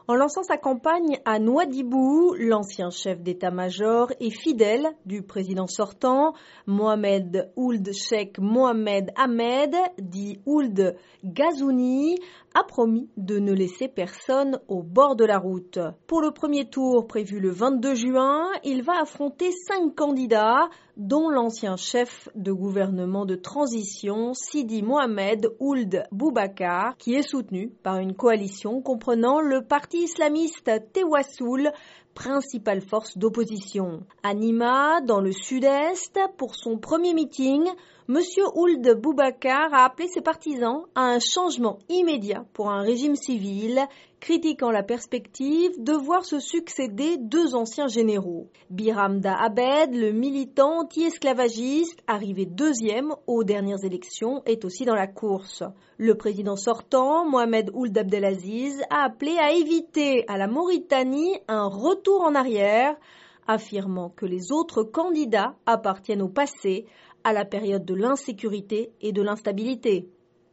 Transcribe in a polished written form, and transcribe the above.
En lançant sa campagne à Nouadhibou, l'ancien chef d'état-major et fidèle du président sortant, Mohamed Ould Cheikh Mohamed Ahmed, dit Ould Ghazouani, a promis de ne laisser personne au bord de la route. Pour le premier tour prévu le 22 juin, il va affronter 5 candidats, dont l'ancien chef de gouvernement de transition Sidi Mohamed Ould Boubacar, qui est soutenu par une coalition comprenant le parti islamiste Tewassoul, principale force d'opposition. À Nima, dans le sud-est, pour son premier meeting, M. Ould Boubacar a appelé ses partisans à un changement immédiat pour un régime civil, critiquant la perspective de voir se succéder 2 anciens généraux. Biramda Abed, le militant anti-esclavagiste, arrivé 2e aux dernières élections, est aussi dans la course. Le président sortant, Mohamed Ould Abdelaziz, a appelé à éviter à la Mauritanie un retour en arrière, affirmant que les autres candidats appartiennent au passé, à la période de l'insécurité et de l'instabilité.